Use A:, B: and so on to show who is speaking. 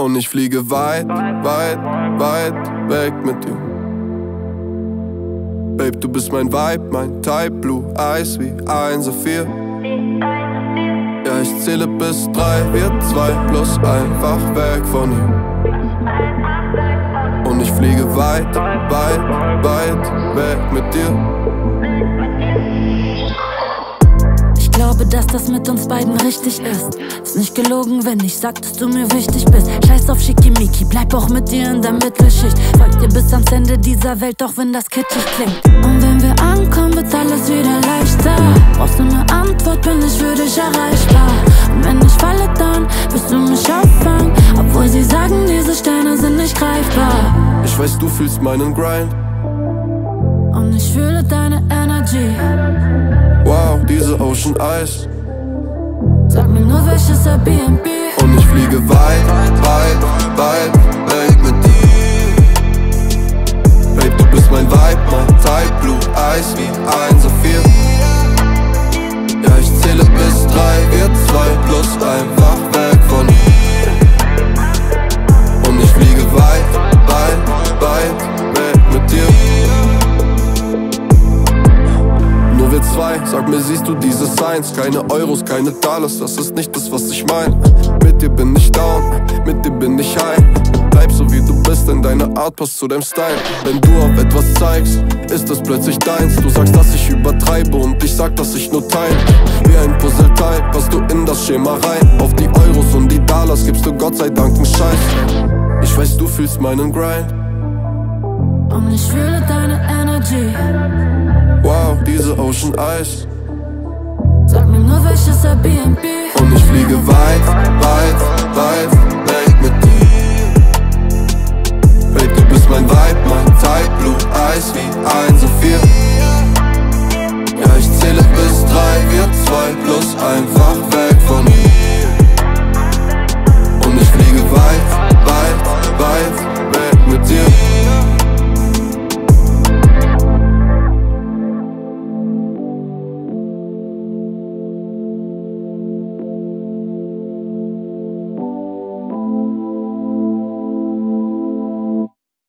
A: Und ich fliege weit, weit, weit weg mit dir. Babe, du bist mein Vibe, mein Type, Blue Eyes wie 1 auf 4. Ja, ich zähle bis 3, wir 2 plus einfach weg von hier. Und ich fliege weit, weit, weit weg mit dir.
B: Ich glaube, dass das mit uns beiden richtig ist. Ist nicht gelogen, wenn ich sag, dass du mir wichtig bist. Scheiß auf Schickimicki, bleib auch mit dir in der Mittelschicht. Folg dir bis ans Ende dieser Welt, auch wenn das kitschig klingt. Und wenn wir ankommen, wird alles wieder leichter. Brauchst du eine Antwort, bin ich für dich erreichbar. Und wenn ich falle, dann wirst du mich auffangen. Obwohl sie sagen, diese Sterne sind nicht greifbar.
A: Ich weiß, du fühlst meinen Grind.
B: Und ich fühle deine Energy.
A: Wow, diese Ocean Eyes.
B: Sag mir nur, welches Airbnb.
A: Und ich fliege weit, weit, weit weg mit dir. Babe, du bist mein Vibe, mein Type, Blue Eyes wie 1 auf 4. Ja, ich zähle bis 3, wir 2 plus einfach weg von hier. Und ich fliege weit, weit, weit weg mit dir. Nur wir 2, sag mir, siehst du diese Signs? Keine Euros, keine Dollars, das ist nicht das, was ich mein. Mit dir bin ich down, mit dir bin ich high. Bleib so wie du bist, denn deine Art passt zu deinem Style. Wenn du auf etwas zeigst, ist es plötzlich deins. Du sagst, dass ich übertreibe und ich sag, dass ich nur teile. Wie ein Puzzleteil passt du in das Schema rein. Auf die Euros und die Dollars gibst du Gott sei Dank einen Scheiß. Ich weiß, du fühlst meinen Grind.
B: Und ich fühle deine Energy.
A: Wow, diese Ocean Eyes.
B: Sag mir nur, welches Airbnb.
A: Und ich fliege weit, weit, weit